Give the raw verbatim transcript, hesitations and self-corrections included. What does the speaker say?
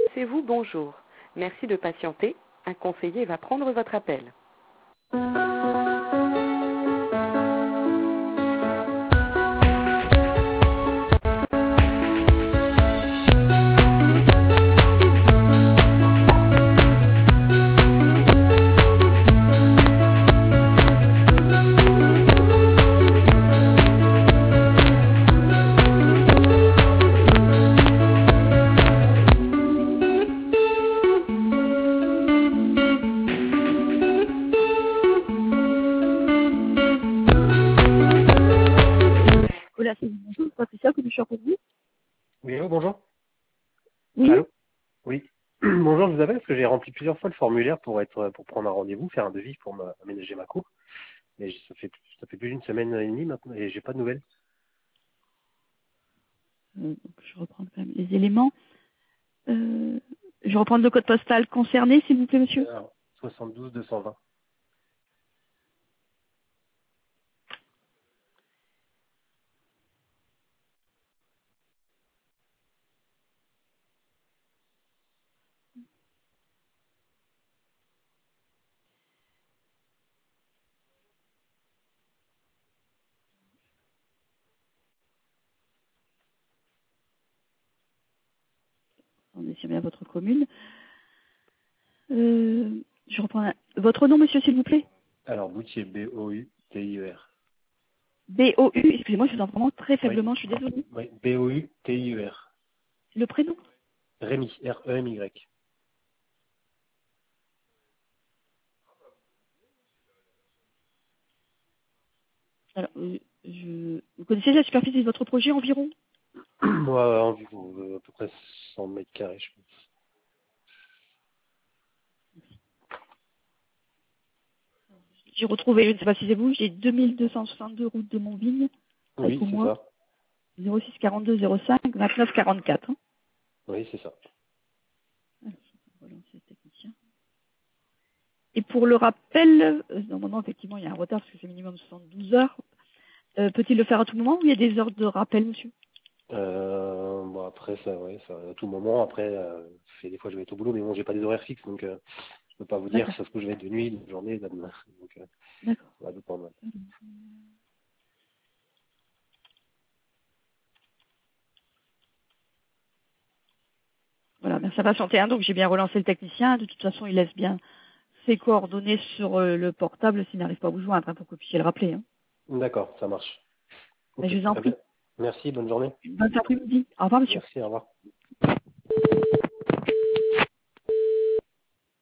C'est vous, bonjour. Merci de patienter. Un conseiller va prendre votre appel. Voilà, c'est bonjour, Patricia, que je suis pour vous. Oui, allô, bonjour. Oui, Allô. Oui. Bonjour, je vous appelle parce que j'ai rempli plusieurs fois le formulaire pour être pour prendre un rendez-vous, faire un devis pour m'a- aménager ma cour. Mais ça fait ça fait plus d'une semaine et demie maintenant et j'ai pas de nouvelles. euh, donc je reprends quand même les éléments. Euh, je vais reprendre le code postal concerné, s'il vous plaît, monsieur. Alors, soixante-douze deux cent vingt. On est sur bien votre commune. Euh, je reprends la- votre nom, monsieur, s'il vous plaît. Alors, Boutier, B O U T I E R. B O U, excusez-moi, je vous entends vraiment très Oui. faiblement, je suis désolée. Oui, B O U T I E R. Le prénom. Rémi, R E M Y. Alors, euh, je... Vous connaissez la superficie de votre projet environ? Moi, environ euh, à peu près cent mètres carrés, je pense. J'ai retrouvé, je ne sais pas si c'est vous, j'ai deux mille deux cent soixante-deux route de Montvigne, avec Oui, au c'est moins ça. zéro six quarante-deux zéro cinq vingt-neuf quarante-quatre. Hein. Oui, c'est ça. Alors, je vais relancer le technicien. Et pour le rappel, euh, normalement, effectivement, il y a un retard parce que c'est minimum soixante-douze heures. Euh, peut-il le faire à tout moment ou il y a des heures de rappel, monsieur? Euh, bon après ça, ouais, ça à tout moment. Après, euh, c'est des fois je vais être au boulot, mais bon, j'ai pas des horaires fixes, donc euh, je peux pas vous dire. D'accord, Ça se trouve je vais être de nuit, de journée, de demain. Donc euh, d'accord. ça va dépendre. Voilà, merci à patienter. Hein. Donc j'ai bien relancé le technicien. De toute façon, il laisse bien ses coordonnées sur euh, le portable s'il n'arrive pas à vous joindre hein, pour que vous puissiez le rappeler. Hein. D'accord, ça marche. Mais Ok, je vous en très bien. prie. Merci, bonne journée. Bonne après-midi. Au revoir, monsieur. Merci, au revoir.